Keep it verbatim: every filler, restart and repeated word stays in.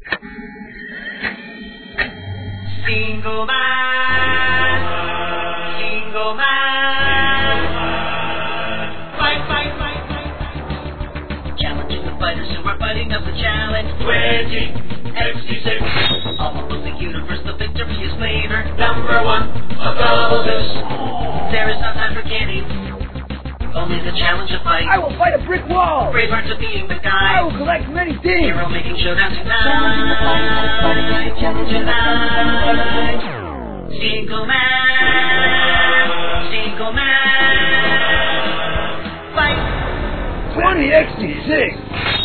Single man, single man, fight, fight, fight, fight, fight. Challenging the fighters who are fighting up the challenge. twenty X D six. All over the universe, the victory is favored. Number one, a double deuce. There is no time for kidding. Only the challenge of fight. I will fight a brick wall. Brave hearts of being the guy. I will collect many things. Hero making showdown tonight. Challenge tonight. Single man. Single man. Fight. twenty X D six.